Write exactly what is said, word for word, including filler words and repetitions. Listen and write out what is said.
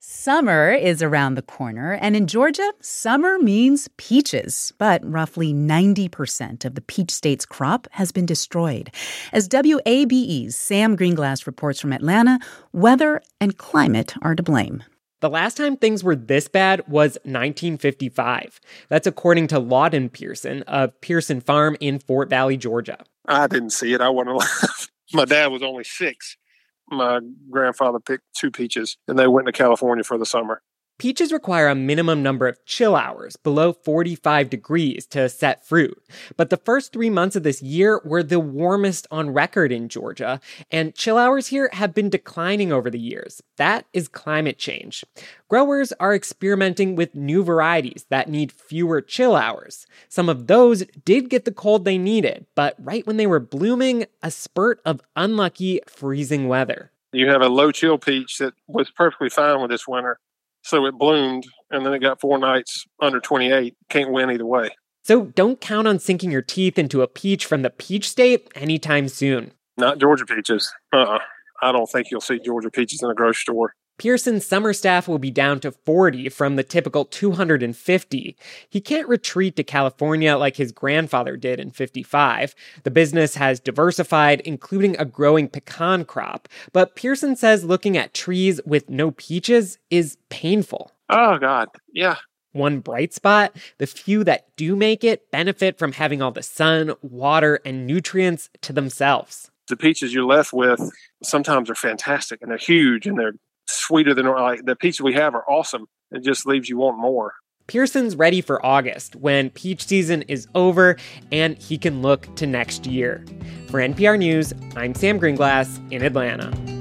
Summer is around the corner, and in Georgia, summer means peaches. But roughly ninety percent of the peach state's crop has been destroyed. As W A B E's Sam Greenglass reports from Atlanta, weather and climate are to blame. The last time things were this bad was nineteen fifty-five. That's according to Lawton Pearson of Pearson Farm in Fort Valley, Georgia. I didn't see it. I wasn't alive. My dad was only six. My grandfather picked two peaches, and they went to California for the summer. Peaches require a minimum number of chill hours below forty-five degrees to set fruit. But the first three months of this year were the warmest on record in Georgia, and chill hours here have been declining over the years. That is climate change. Growers are experimenting with new varieties that need fewer chill hours. Some of those did get the cold they needed, but right when they were blooming, a spurt of unlucky freezing weather. You have a low chill peach that was perfectly fine with this winter. So it bloomed, and then it got four nights under twenty-eight. Can't win either way. So don't count on sinking your teeth into a peach from the peach state anytime soon. Not Georgia peaches. Uh-uh. I don't think you'll see Georgia peaches in a grocery store. Pearson's summer staff will be down to forty from the typical two hundred fifty. He can't retreat to California like his grandfather did in fifty-five. The business has diversified, including a growing pecan crop. But Pearson says looking at trees with no peaches is painful. Oh, God. Yeah. One bright spot, the few that do make it benefit from having all the sun, water, and nutrients to themselves. The peaches you're left with sometimes are fantastic, and they're huge, and they're sweeter than like the peaches we have are awesome. It just leaves you wanting more. Pearson's ready for August, when peach season is over and he can look to next year. For N P R News, I'm Sam Greenglass in Atlanta.